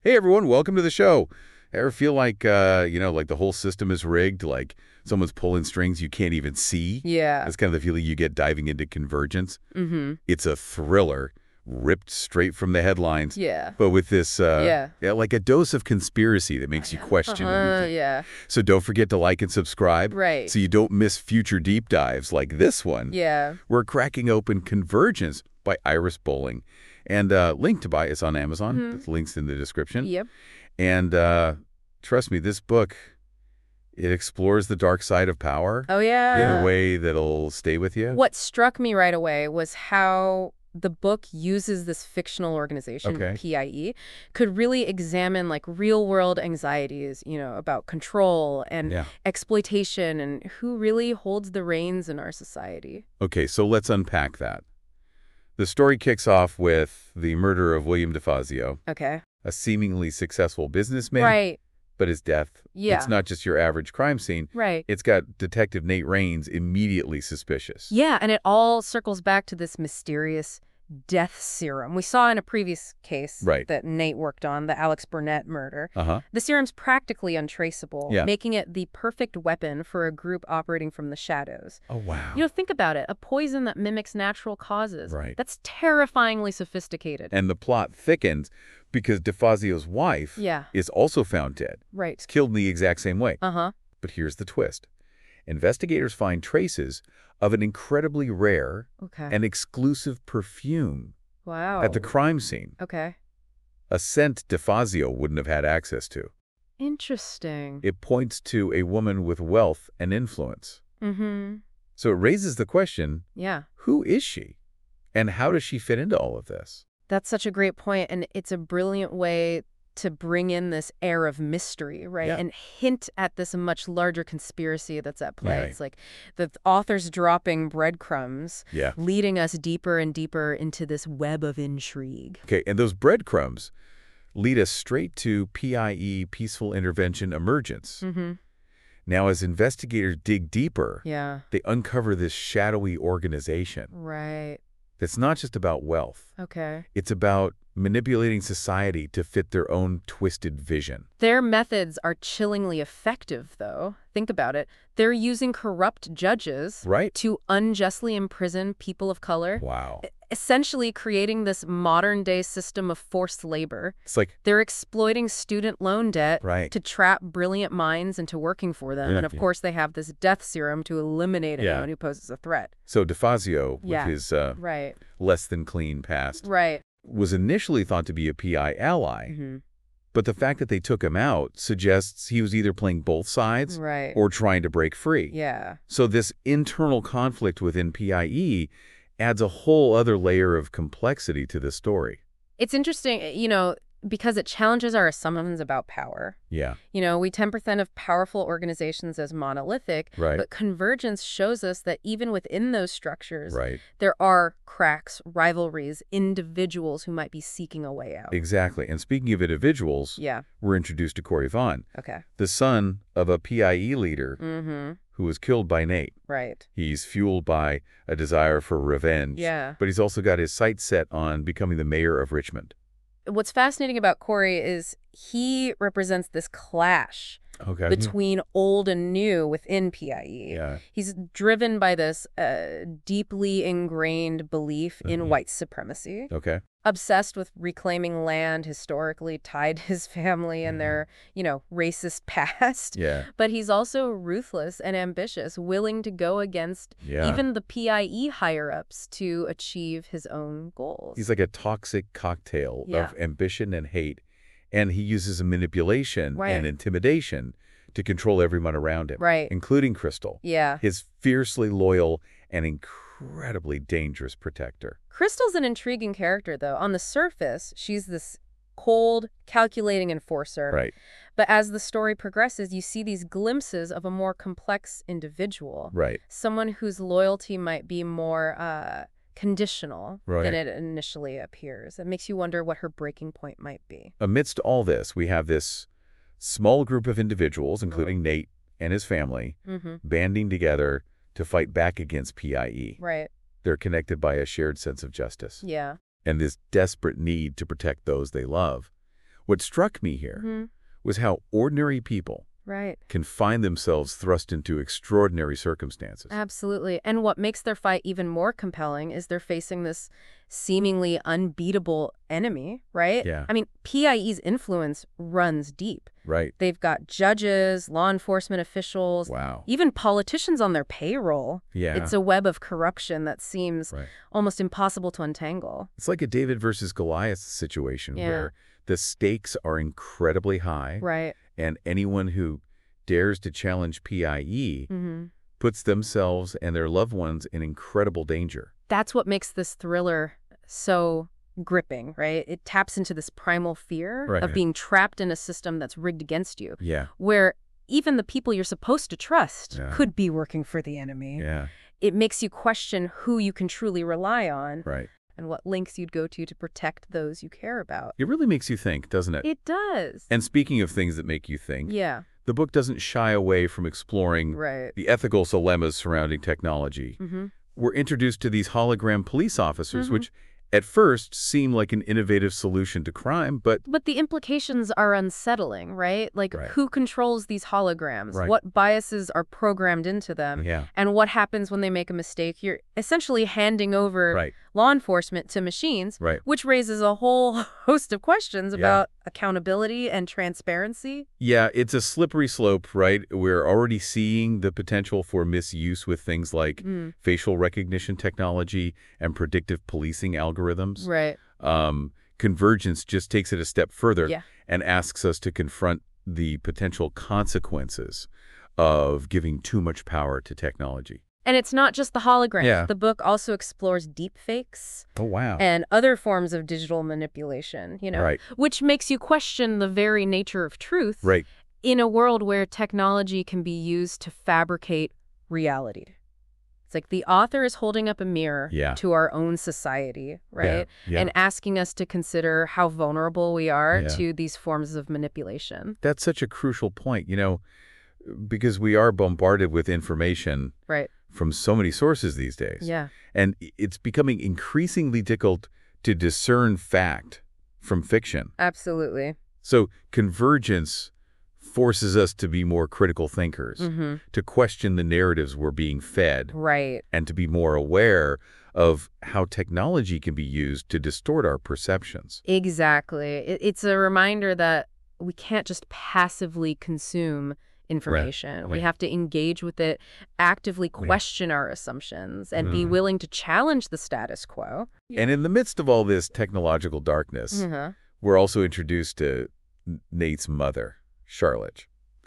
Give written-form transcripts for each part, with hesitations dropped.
Hey everyone, welcome to the show. Ever feel like, like the whole system is rigged, like someone's pulling strings you can't even see? Yeah. That's kind of the feeling you get diving into Convergence. Mm-hmm. It's a thriller ripped straight from the headlines, Yeah. but with this, Yeah. like a dose of conspiracy that makes you question everything. Yeah. So don't forget to like and subscribe Right. so you don't miss future deep dives like this one. Yeah. We're cracking open Convergence by Iris Bowling. And link to buy is on Amazon. Mm-hmm. The link's in the description. Yep. And trust me, this book, it explores the dark side of power Oh, in yeah. a way that'll stay with you. What struck me right away was how the book uses this fictional organization, Okay. PIE, could really examine like real-world anxieties, about control and Yeah. exploitation and who really holds the reins in our society. Okay, so let's unpack that. The story kicks off with the murder of William DeFazio, Okay. a seemingly successful businessman, Right. but his death, Yeah. it's not just your average crime scene. Right. It's got Detective Nate Raines immediately suspicious. Yeah, and it all circles back to this mysterious death serum. We saw in a previous case Right. that Nate worked on, the Alex Burnett murder. Uh-huh. The serum's practically untraceable, Yeah. making it the perfect weapon for a group operating from the shadows. Oh, wow. Think about it. A poison that mimics natural causes. Right. That's terrifyingly sophisticated. And the plot thickens because DeFazio's wife Yeah. is also found dead, Right. killed in the exact same way. Uh-huh. But here's the twist. Investigators find traces of an incredibly rare Okay. and exclusive perfume Wow. at the crime scene, Okay. a scent DeFazio wouldn't have had access to. Interesting. It points to a woman with wealth and influence. Mm-hmm. So it raises the question, Yeah. who is she? And how does she fit into all of this? That's such a great point, and it's a brilliant way to bring in this air of mystery, right? Yeah. And hint at this much larger conspiracy that's at play. Right. It's like the author's dropping breadcrumbs, Yeah. leading us deeper and deeper into this web of intrigue. Okay, and those breadcrumbs lead us straight to PIE, Peaceful Intervention Emergence. Mm-hmm. Now, as investigators dig deeper, Yeah. they uncover this shadowy organization Right. that's not just about wealth. Okay. It's about manipulating society to fit their own twisted vision. Their methods are chillingly effective, though. Think about it. They're using corrupt judges Right? to unjustly imprison people of color, Wow. essentially creating this modern-day system of forced labor. It's like, They're exploiting student loan debt right. to trap brilliant minds into working for them. Yeah, And of yeah. course, they have this death serum to eliminate Yeah. anyone who poses a threat. So DeFazio, Yeah. with his Right. less than clean past, Right. was initially thought to be a PI ally. Mm-hmm. But the fact that they took him out suggests he was either playing both sides Right. or trying to break free. Yeah. So this internal conflict within PIE adds a whole other layer of complexity to the story. It's interesting, because it challenges our assumptions about power. Yeah, We tend to think of powerful organizations as monolithic, right, but Convergence shows us that even within those structures, right. there are cracks, rivalries, individuals who might be seeking a way out. Exactly. And speaking of individuals, Yeah. we're introduced to Corey Vaughn, Okay. the son of a PIE leader Mm-hmm. who was killed by Nate. Right. He's fueled by a desire for revenge. Yeah. But he's also got his sights set on becoming the mayor of Richmond. What's fascinating about Corey is he represents this clash Okay. between old and new within PIE. Yeah. He's driven by this deeply ingrained belief in white supremacy, Okay. obsessed with reclaiming land historically tied to his family and their, racist past. Yeah. But he's also ruthless and ambitious, willing to go against Yeah. even the PIE higher-ups to achieve his own goals. He's like a toxic cocktail Yeah. of ambition and hate. And he uses manipulation Right. and intimidation to control everyone around him, Right. including Crystal, Yeah. his fiercely loyal and incredibly dangerous protector. Crystal's an intriguing character, though. On the surface, she's this cold, calculating enforcer. Right. But as the story progresses, you see these glimpses of a more complex individual. Right. Someone whose loyalty might be more conditional Right. than it initially appears. It makes you wonder what her breaking point might be. Amidst all this, we have this small group of individuals, including Nate and his family, Mm-hmm. banding together to fight back against PIE. Right. They're connected by a shared sense of justice Yeah. and this desperate need to protect those they love. What struck me here Hmm. was how ordinary people Right. can find themselves thrust into extraordinary circumstances. Absolutely. And what makes their fight even more compelling is they're facing this seemingly unbeatable enemy, right? Yeah. I mean, PIE's influence runs deep. Right. They've got judges, law enforcement officials, Wow. even politicians on their payroll. Yeah. It's a web of corruption that seems Right. almost impossible to untangle. It's like a David versus Goliath situation Yeah. where the stakes are incredibly high, Right. and anyone who dares to challenge PIE Hmm. puts themselves and their loved ones in incredible danger. That's what makes this thriller so gripping, right? It taps into this primal fear Right. of being trapped in a system that's rigged against you, Yeah. where even the people you're supposed to trust Yeah. could be working for the enemy. Yeah. It makes you question who you can truly rely on Right. and what lengths you'd go to protect those you care about. It really makes you think, doesn't it? It does. And speaking of things that make you think, Yeah, the book doesn't shy away from exploring right. the ethical dilemmas surrounding technology. Mm-hmm. We're introduced to these hologram police officers, Mhm. which at first seem like an innovative solution to crime, but But the implications are unsettling, right? Like, Right. who controls these holograms? Right. What biases are programmed into them? yeah, And what happens when they make a mistake? You're essentially handing over right, law enforcement to machines, right. which raises a whole host of questions Yeah. about accountability and transparency. Yeah, it's a slippery slope, right? We're already seeing the potential for misuse with things like Mm, facial recognition technology and predictive policing algorithms. right. Convergence just takes it a step further Yeah. and asks us to confront the potential consequences of giving too much power to technology. And it's not just the holograms. Yeah. The book also explores deepfakes Oh, wow. and other forms of digital manipulation, Right, which makes you question the very nature of truth right. in a world where technology can be used to fabricate reality. It's like the author is holding up a mirror Yeah. to our own society, right? Yeah. And asking us to consider how vulnerable we are Yeah. to these forms of manipulation. That's such a crucial point, because we are bombarded with information Right. from so many sources these days. Yeah. And it's becoming increasingly difficult to discern fact from fiction. Absolutely. So convergence forces us to be more critical thinkers, Mm-hmm. to question the narratives we're being fed, Right. and to be more aware of how technology can be used to distort our perceptions. Exactly. It's a reminder that we can't just passively consume information. We Right. have to engage with it, actively question our assumptions, and be Mhm. willing to challenge the status quo. And in the midst of all this technological darkness, Uh-huh. we're also introduced to Nate's mother, Charlotte.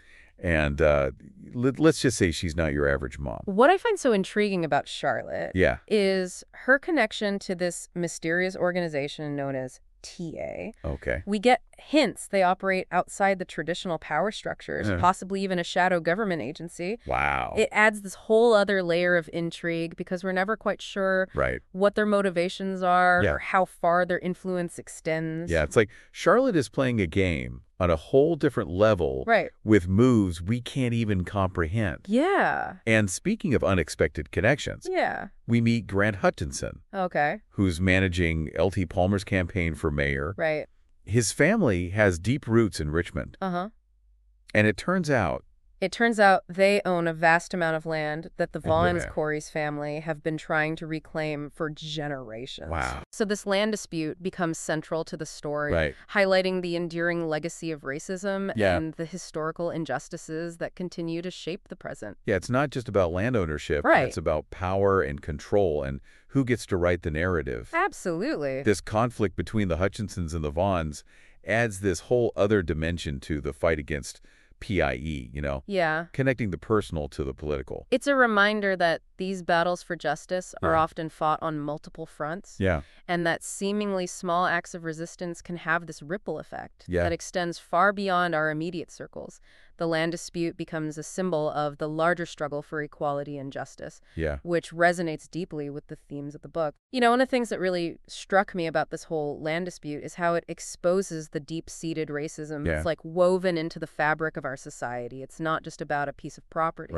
And let's just say she's not your average mom. What I find so intriguing about Charlotte Yeah. is her connection to this mysterious organization known as TA. Okay. We get hints they operate outside the traditional power structures, Yeah. possibly even a shadow government agency. Wow. It adds this whole other layer of intrigue because we're never quite sure Right. what their motivations are Yeah. or how far their influence extends. Yeah, it's like Charlotte is playing a game on a whole different level Right. with moves we can't even comprehend. Yeah. And speaking of unexpected connections, Yeah. we meet Grant Hutchinson, Okay. who's managing L.T. Palmer's campaign for mayor. Right. His family has deep roots in Richmond, Uh-huh. and it turns out, It turns out they own a vast amount of land that the Vaughns Yeah. Corey's family have been trying to reclaim for generations. Wow. So this land dispute becomes central to the story, right, highlighting the enduring legacy of racism Yeah. and the historical injustices that continue to shape the present. yeah, it's not just about land ownership. Right. It's about power and control and who gets to write the narrative. Absolutely. This conflict between the Hutchinsons and the Vaughns adds this whole other dimension to the fight against PIE, Yeah. connecting the personal to the political. It's a reminder that these battles for justice are Yeah. often fought on multiple fronts, Yeah, and that seemingly small acts of resistance can have this ripple effect Yeah. that extends far beyond our immediate circles. The land dispute becomes a symbol of the larger struggle for equality and justice, yeah, which resonates deeply with the themes of the book. One of the things that really struck me about this whole land dispute is how it exposes the deep-seated racism Yeah. that's like woven into the fabric of our society. It's not just about a piece of property. right.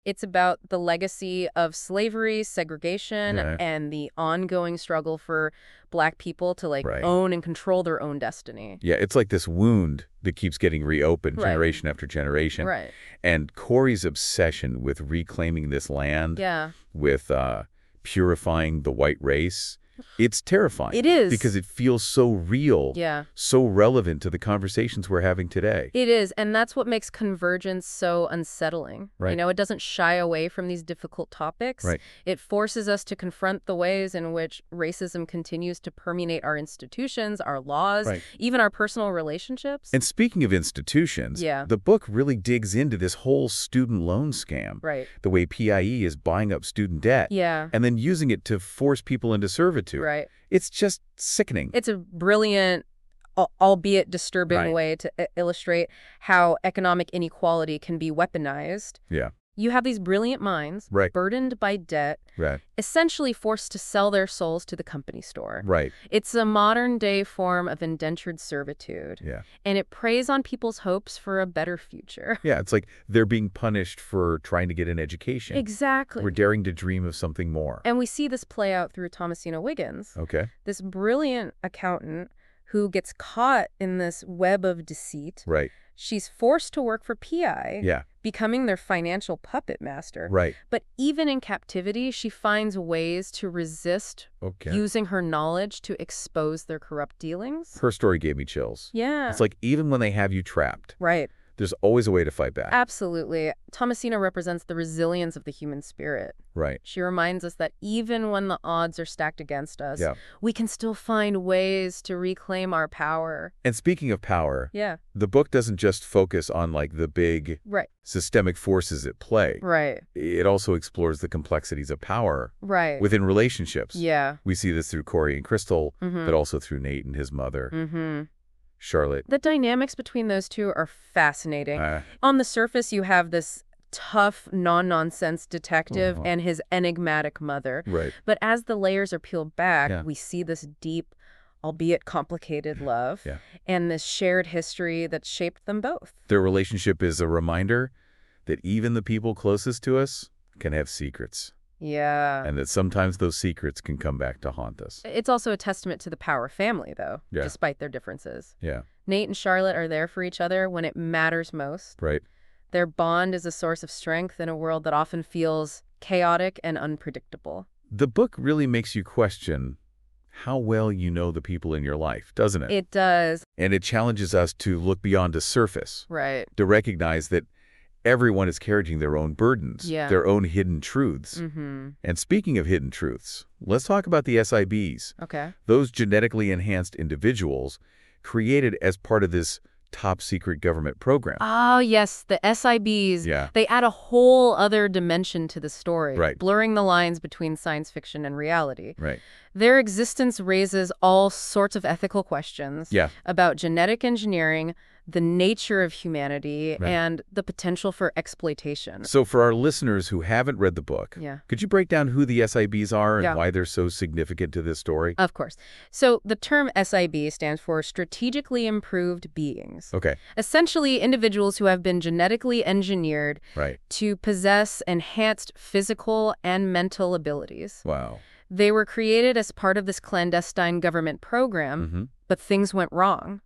It's about the legacy of slavery, segregation, Yeah. and the ongoing struggle for Black people to, like, Right. own and control their own destiny. Yeah, it's like this wound that keeps getting reopened Right. generation after generation. Right. And Corey's obsession with reclaiming this land, Yeah. with purifying the white race, it's terrifying. It is. Because it feels so real, Yeah. so relevant to the conversations we're having today. It is, and that's what makes Convergence so unsettling. Right. You know, it doesn't shy away from these difficult topics. Right. It forces us to confront the ways in which racism continues to permeate our institutions, our laws, Right. even our personal relationships. And speaking of institutions, Yeah. the book really digs into this whole student loan scam. Right. The way PIE is buying up student debt Yeah. and then using it to force people into servitude. Right. It's just sickening. It's a brilliant, albeit disturbing Right. way to illustrate how economic inequality can be weaponized. Yeah. You have these brilliant minds, Right. burdened by debt, Right. essentially forced to sell their souls to the company store. Right. It's a modern-day form of indentured servitude, Yeah. and it preys on people's hopes for a better future. Yeah, it's like they're being punished for trying to get an education. Exactly. We're daring to dream of something more. And we see this play out through Thomasina Wiggins, Okay. this brilliant accountant who gets caught in this web of deceit. Right. She's forced to work for PI, Yeah. becoming their financial puppet master. Right. But even in captivity, she finds ways to resist Okay. using her knowledge to expose their corrupt dealings. Her story gave me chills. Yeah. It's like even when they have you trapped, Right. there's always a way to fight back. Absolutely. Thomasina represents the resilience of the human spirit. Right. She reminds us that even when the odds are stacked against us, Yeah. we can still find ways to reclaim our power. And speaking of power, Yeah. the book doesn't just focus on like the big Right. systemic forces at play. Right. It also explores the complexities of power Right. within relationships. Yeah. We see this through Corey and Crystal, Mm-hmm. but also through Nate and his mother, Mm-hmm. Charlotte. The dynamics between those two are fascinating. On the surface, you have this tough, non-nonsense detective Uh-huh. and his enigmatic mother. Right. But as the layers are peeled back, Yeah. we see this deep, albeit complicated love Yeah. and this shared history that shaped them both. Their relationship is a reminder that even the people closest to us can have secrets, Yeah. and that sometimes those secrets can come back to haunt us. It's also a testament to the Power family, though, Yeah. despite their differences. Yeah. Nate and Charlotte are there for each other when it matters most. Right. Their bond is a source of strength in a world that often feels chaotic and unpredictable. The book really makes you question how well you know the people in your life, doesn't it? It does. And it challenges us to look beyond the surface, Right. to recognize that everyone is carrying their own burdens, Yeah. their own hidden truths. Mm-hmm. And speaking of hidden truths, let's talk about the SIBs, Okay. those genetically enhanced individuals created as part of this top-secret government program. Oh, yes, the SIBs. Yeah. They add a whole other dimension to the story, Right. blurring the lines between science fiction and reality. Right. Their existence raises all sorts of ethical questions Yeah. about genetic engineering, the nature of humanity, Right. and the potential for exploitation. So for our listeners who haven't read the book, Yeah. could you break down who the SIBs are and Yeah. why they're so significant to this story? Of course. So the term SIB stands for Strategically Improved Beings. Okay. Essentially, individuals who have been genetically engineered Right. to possess enhanced physical and mental abilities. Wow. They were created as part of this clandestine government program, Mm-hmm. but things went wrong.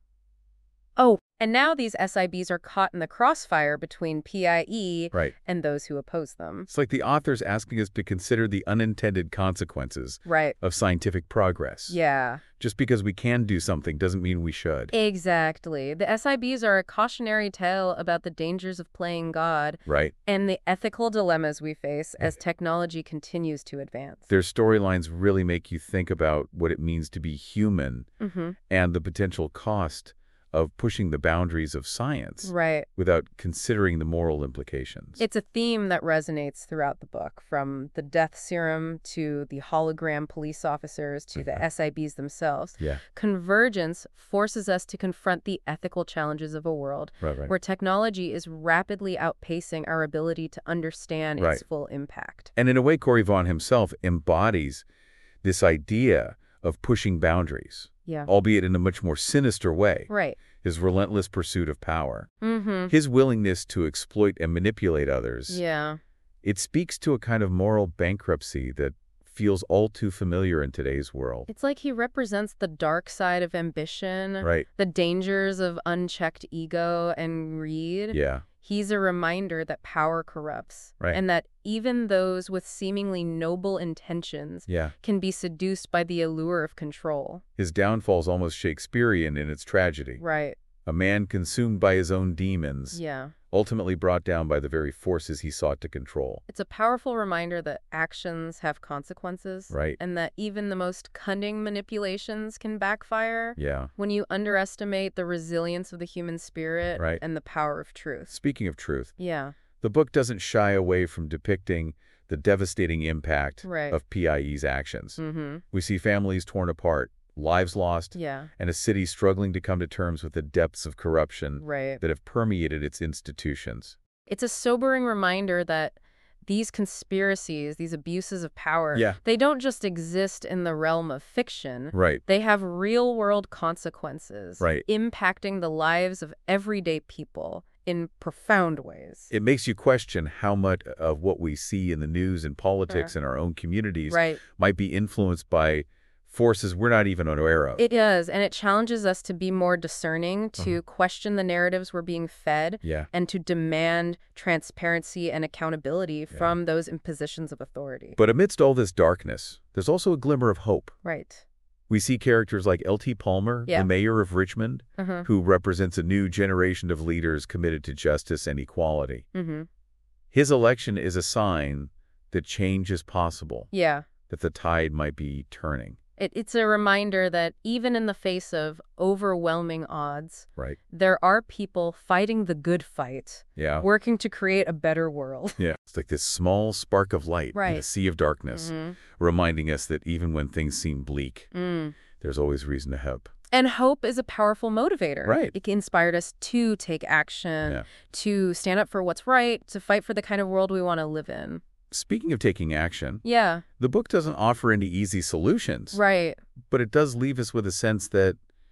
Oh, and now these SIBs are caught in the crossfire between PIE Right. and those who oppose them. It's like the author's asking us to consider the unintended consequences Right. of scientific progress. Yeah, Just because we can do something doesn't mean we should. exactly. The SIBs are a cautionary tale about the dangers of playing God Right. and the ethical dilemmas we face as technology continues to advance. Their storylines really make you think about what it means to be human Mm-hmm. and the potential cost of pushing the boundaries of science Right. without considering the moral implications. It's a theme that resonates throughout the book, from the death serum to the hologram police officers to the SIBs themselves. Yeah. Convergence forces us to confront the ethical challenges of a world Right. where technology is rapidly outpacing our ability to understand Right. its full impact. And in a way, Corey Vaughn himself embodies this idea of pushing boundaries, Yeah. albeit in a much more sinister way. Right. His relentless pursuit of power, Mm-hmm. his willingness to exploit and manipulate others. Yeah. It speaks to a kind of moral bankruptcy that feels all too familiar in today's world. It's like he represents the dark side of ambition, Right. the dangers of unchecked ego and greed. Yeah. He's a reminder that power corrupts, Right. and that even those with seemingly noble intentions Yeah. can be seduced by the allure of control. His downfall's almost Shakespearean in its tragedy. Right. A man consumed by his own demons, Yeah. ultimately brought down by the very forces he sought to control. It's a powerful reminder that actions have consequences. Right. And that even the most cunning manipulations can backfire Yeah. when you underestimate the resilience of the human spirit Right. and the power of truth. Speaking of truth, Yeah. the book doesn't shy away from depicting the devastating impact Right. of PIE's actions. Mm-hmm. We see families torn apart, lives lost, Yeah. and a city struggling to come to terms with the depths of corruption Right. that have permeated its institutions. It's a sobering reminder that these conspiracies, these abuses of power, Yeah. they don't just exist in the realm of fiction. Right. They have real-world consequences, Right. impacting the lives of everyday people in profound ways. It makes you question how much of what we see in the news and politics in our own communities Right. might be influenced by forces we're not even aware of. It is, and it challenges us to be more discerning, to question the narratives we're being fed, Yeah. and to demand transparency and accountability from those impositions of authority. But amidst all this darkness, there's also a glimmer of hope. Right. We see characters like L.T. Palmer, Yeah. the mayor of Richmond, Mm-hmm. who represents a new generation of leaders committed to justice and equality. Mm-hmm. His election is a sign that change is possible, Yeah. that the tide might be turning. It's a reminder that even in the face of overwhelming odds, Right. there are people fighting the good fight, Yeah. working to create a better world. Yeah. It's like this small spark of light in a Right. sea of darkness, Mhm. reminding us that even when things seem bleak, Mm. there's always reason to hope. And hope is a powerful motivator. Right. It inspired us to take action, Yeah. to stand up for what's right, to fight for the kind of world we want to live in. Speaking of taking action, Yeah, the book doesn't offer any easy solutions, right. but it does leave us with a sense that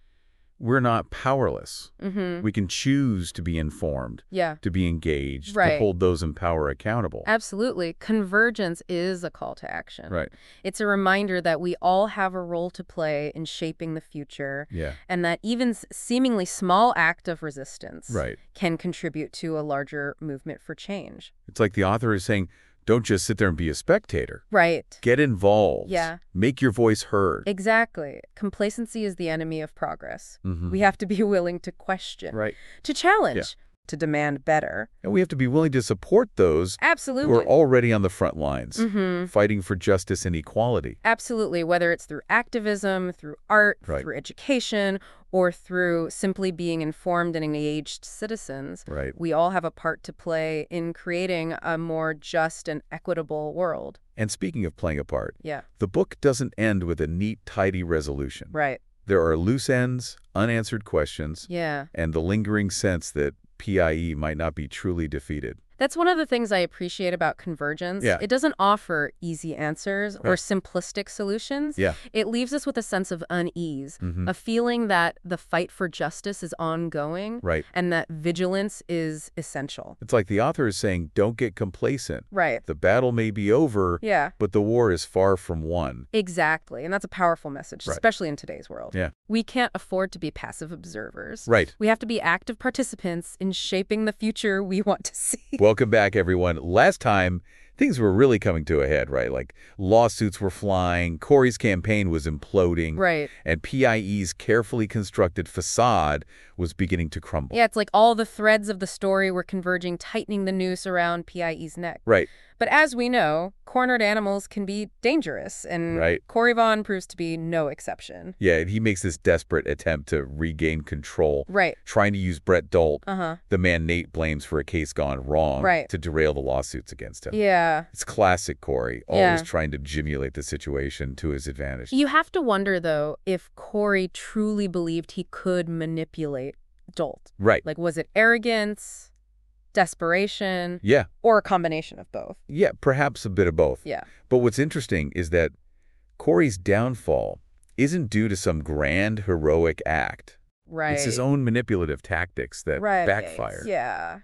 we're not powerless. Mm-hmm. We can choose to be informed, Yeah, to be engaged, to Right. hold those in power accountable. absolutely. Convergence is a call to action. Right. It's a reminder that we all have a role to play in shaping the future, Yeah. and that even seemingly small act of resistance Right. can contribute to a larger movement for change. It's like the author is saying, don't just sit there and be a spectator. Right. Get involved. Yeah. Make your voice heard. Exactly. Complacency is the enemy of progress. Mhm. We have to be willing to question, Right. to challenge, to demand better. And we have to be willing to support those Absolutely. who are already on the front lines, Mm-hmm. fighting for justice and equality. Absolutely. Whether it's through activism, through art, Right. through education, or through simply being informed and engaged citizens, Right. we all have a part to play in creating a more just and equitable world. And speaking of playing a part, Yeah. the book doesn't end with a neat, tidy resolution. Right. There are loose ends, unanswered questions, Yeah. and the lingering sense that PIE might not be truly defeated. That's one of the things I appreciate about Convergence. Yeah. It doesn't offer easy answers or Right. simplistic solutions. Yeah. It leaves us with a sense of unease, Mhm. a feeling that the fight for justice is ongoing Right. and that vigilance is essential. It's like the author is saying, don't get complacent. Right. The battle may be over, Yeah. but the war is far from won. Exactly. And that's a powerful message, Right. especially in today's world. Yeah. We can't afford to be passive observers. Right. We have to be active participants in shaping the future we want to see. Welcome back, everyone. Last time, things were really coming to a head, right? Like lawsuits were flying, Corey's campaign was imploding, Right. and PIE's carefully constructed facade was beginning to crumble. Yeah, it's like all the threads of the story were converging, tightening the noose around PIE's neck. Right. But as we know, cornered animals can be dangerous, and Right. Corey Vaughn proves to be no exception. Yeah, and he makes this desperate attempt to regain control, Right. trying to use Brett Dult, Uh-huh. the man Nate blames for a case gone wrong, Right. to derail the lawsuits against him. Yeah. It's classic Corey, Yeah. always trying to simulate the situation to his advantage. You have to wonder, though, if Corey truly believed he could manipulate Dolt. Right. Like, was it arrogance, desperation, Yeah. or a combination of both? Yeah, perhaps a bit of both. Yeah. But what's interesting is that Corey's downfall isn't due to some grand heroic act. Right. It's his own manipulative tactics that Right. backfire. Yeah.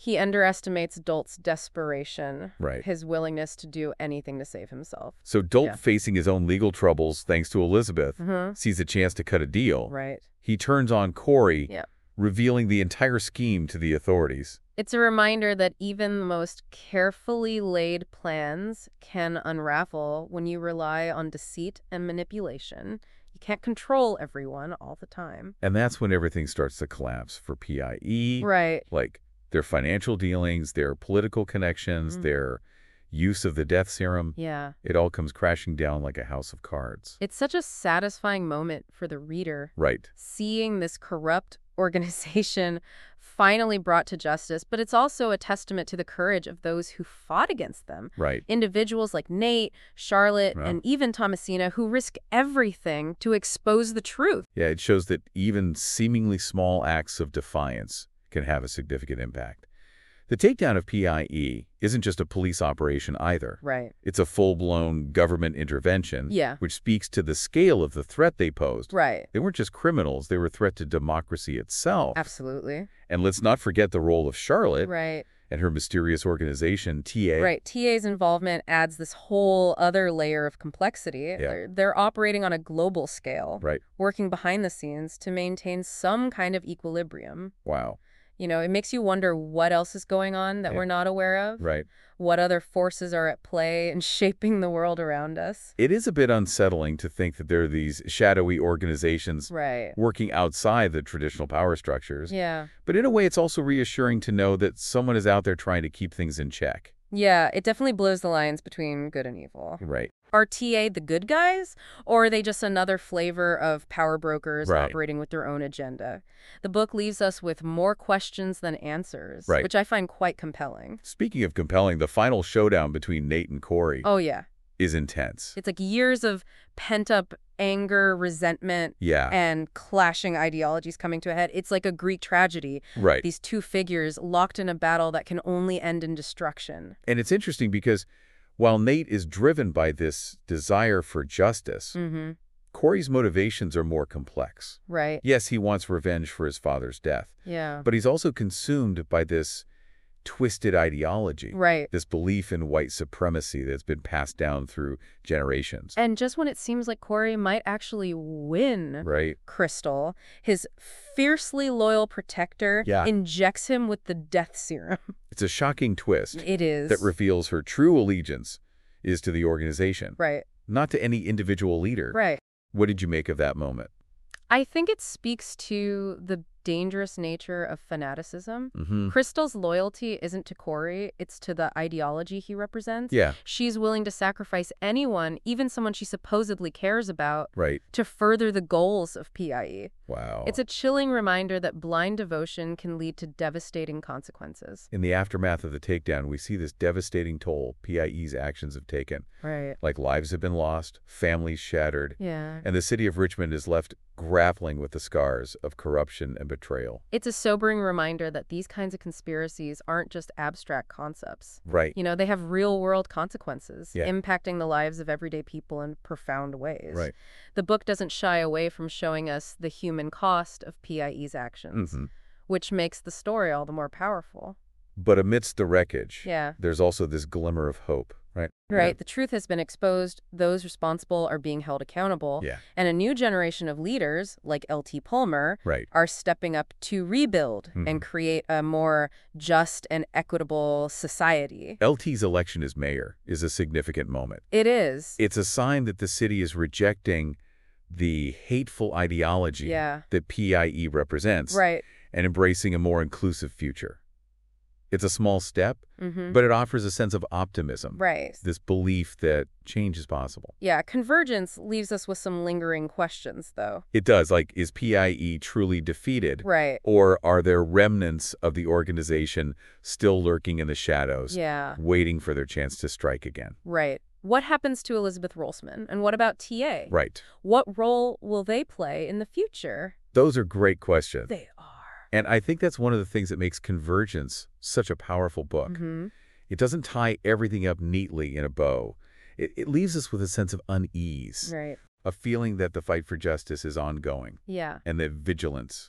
He underestimates Dolt's desperation, Right. his willingness to do anything to save himself. So Dolt, Yeah. facing his own legal troubles thanks to Elizabeth, Mm-hmm. sees a chance to cut a deal. Right. He turns on Corey, Yeah. revealing the entire scheme to the authorities. It's a reminder that even the most carefully laid plans can unravel when you rely on deceit and manipulation. You can't control everyone all the time. And that's when everything starts to collapse for PIE. Right. Like their financial dealings, their political connections, their use of the death serum. Yeah. It all comes crashing down like a house of cards. It's such a satisfying moment for the reader, Right. seeing this corrupt organization finally brought to justice, but it's also a testament to the courage of those who fought against them. Right. Individuals like Nate, Charlotte, Yeah. and even Thomasina who risk everything to expose the truth. Yeah, it shows that even seemingly small acts of defiance can have a significant impact. The takedown of PIE isn't just a police operation either. Right. It's a full-blown government intervention, Yeah. which speaks to the scale of the threat they posed. Right. They weren't just criminals, they were a threat to democracy itself. Absolutely. And let's not forget the role of Charlotte Right. and her mysterious organization, TA. Right. TA's involvement adds this whole other layer of complexity. Yeah. They're operating on a global scale, Right. working behind the scenes to maintain some kind of equilibrium. Wow. You know, it makes you wonder what else is going on that Yeah. we're not aware of. Right. What other forces are at play and shaping the world around us. It is a bit unsettling to think that there are these shadowy organizations Right. working outside the traditional power structures. Yeah. But in a way, it's also reassuring to know that someone is out there trying to keep things in check. Yeah, it definitely blurs the lines between good and evil. Right. Are TA the good guys, or are they just another flavor of power brokers Right. operating with their own agenda? The book leaves us with more questions than answers, Right. which I find quite compelling. Speaking of compelling, the final showdown between Nate and Corey Oh, yeah. is intense. It's like years of pent-up anger, resentment, Yeah. and clashing ideologies coming to a head. It's like a Greek tragedy. Right. These two figures locked in a battle that can only end in destruction. And it's interesting because while Nate is driven by this desire for justice, Mm-hmm. Corey's motivations are more complex. Right. Yes, he wants revenge for his father's death, Yeah. but he's also consumed by this twisted ideology, Right. this belief in white supremacy that's been passed down through generations. And just when it seems like Corey might actually win, Right? Crystal, his fiercely loyal protector, Yeah. injects him with the death serum. It's a shocking twist It is. that reveals her true allegiance is to the organization, Right. not to any individual leader. Right. What did you make of that moment? I think it speaks to the dangerous nature of fanaticism. Mm-hmm. Crystal's loyalty isn't to Corey, it's to the ideology he represents. Yeah, She's willing to sacrifice anyone, even someone she supposedly cares about, right. to further the goals of PIE. Wow. It's a chilling reminder that blind devotion can lead to devastating consequences. In the aftermath of the takedown, we see this devastating toll PIE's actions have taken. Right. Like lives have been lost, families shattered, Yeah. and the city of Richmond is left grappling with the scars of corruption and betrayal. It's a sobering reminder that these kinds of conspiracies aren't just abstract concepts. Right. You know, they have real-world consequences, Yeah. impacting the lives of everyday people in profound ways. Right. The book doesn't shy away from showing us the human cost of PIE's actions, Mm-hmm. which makes the story all the more powerful. But amidst the wreckage, Yeah. there's also this glimmer of hope, right? Right. The truth has been exposed, those responsible are being held accountable, Yeah. and a new generation of leaders, like L.T. Palmer, Right. are stepping up to rebuild and create a more just and equitable society. LT's election as mayor is a significant moment. It is. It's a sign that the city is rejecting the hateful ideology Yeah. that PIE represents Right. and embracing a more inclusive future. It's a small step, Mm-hmm. but it offers a sense of optimism, Right. this belief that change is possible. Yeah, convergence leaves us with some lingering questions, though. It does, like, is PIE truly defeated? Right. Or are there remnants of the organization still lurking in the shadows, Yeah. waiting for their chance to strike again? Right. What happens to Elizabeth Rolsman? And what about TA? Right. What role will they play in the future? Those are great questions. They are. And I think that's one of the things that makes Convergence such a powerful book. Mm-hmm. It doesn't tie everything up neatly in a bow. It leaves us with a sense of unease, Right. a feeling that the fight for justice is ongoing, Yeah. and that vigilance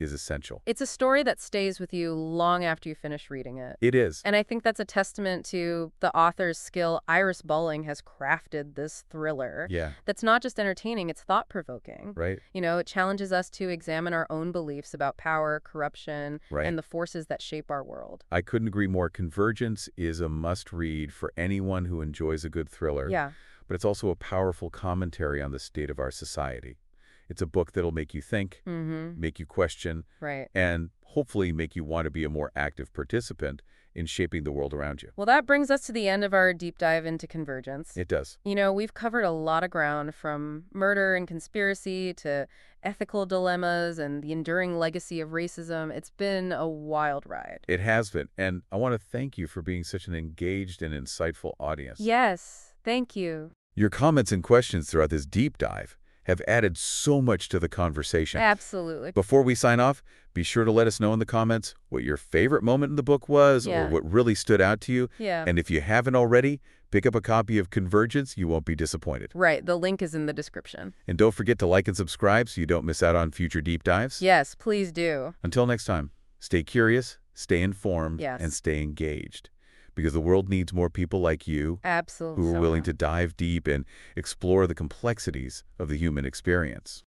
is essential. It's a story that stays with you long after you finish reading it. It is. And I think that's a testament to the author's skill. Iris Bulling has crafted this thriller Yeah, that's not just entertaining, it's thought-provoking. right, You know, it challenges us to examine our own beliefs about power, corruption, right. and the forces that shape our world. I couldn't agree more. Convergence is a must-read for anyone who enjoys a good thriller. Yeah. But it's also a powerful commentary on the state of our society. It's a book that'll make you think, Mm-hmm. make you question, Right. and hopefully make you want to be a more active participant in shaping the world around you. Well, that brings us to the end of our deep dive into Convergence. It does. You know, we've covered a lot of ground, from murder and conspiracy to ethical dilemmas and the enduring legacy of racism. It's been a wild ride. It has been. And I want to thank you for being such an engaged and insightful audience. Yes, thank you. Your comments and questions throughout this deep dive have added so much to the conversation. Absolutely. Before we sign off, be sure to let us know in the comments what your favorite moment in the book was Yeah. or what really stood out to you. Yeah. And if you haven't already, pick up a copy of Convergence. You won't be disappointed. Right, the link is in the description. And don't forget to like and subscribe so you don't miss out on future deep dives. Yes, please do. Until next time, stay curious, stay informed, Yes. and stay engaged. Because the world needs more people like you Absolutely. who are willing to dive deep and explore the complexities of the human experience.